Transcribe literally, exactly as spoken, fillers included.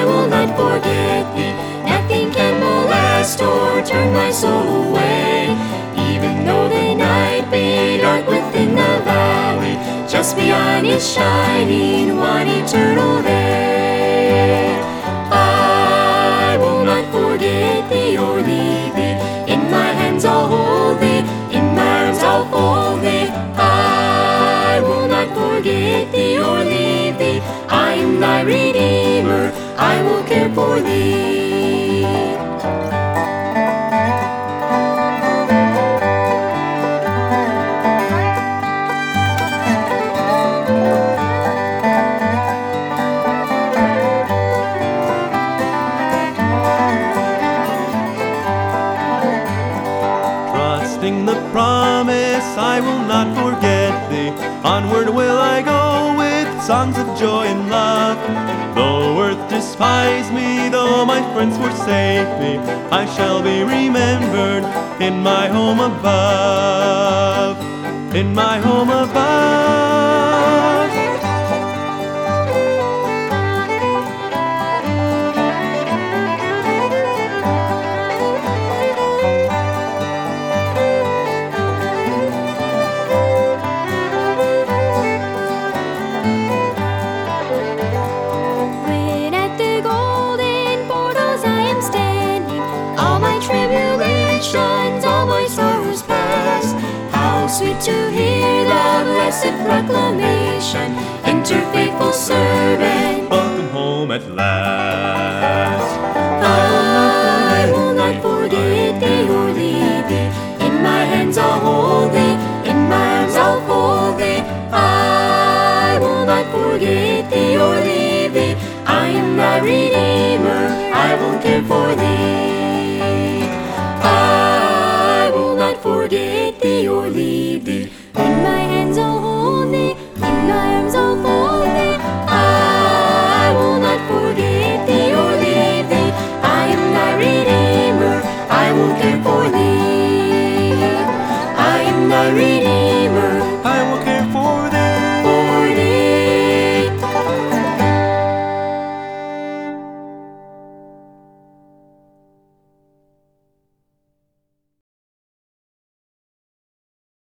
will not forget thee. Nothing can molest or turn my soul away. Even though the night be dark within the valley, just beyond is shining one eternal day. I will not forget thee or leave thee. In my hands I'll hold thee, in my arms I'll fold thee. I will not forget thee or leave thee. I am thy Redeemer, I will care for thee. Trusting the promise, I will not forget thee. Onward will I go with songs of joy and love. Though earth despise me, though my friends forsake me, I shall be remembered in my home above. In my home above. All my sorrows past. How sweet to hear the blessed proclamation, enter faithful servant, welcome home at last. I will not forget thee or leave thee. In my hands I'll hold thee, in my arms I'll fold thee. I will not forget thee or leave thee. I am thy Redeemer, I will care for thee.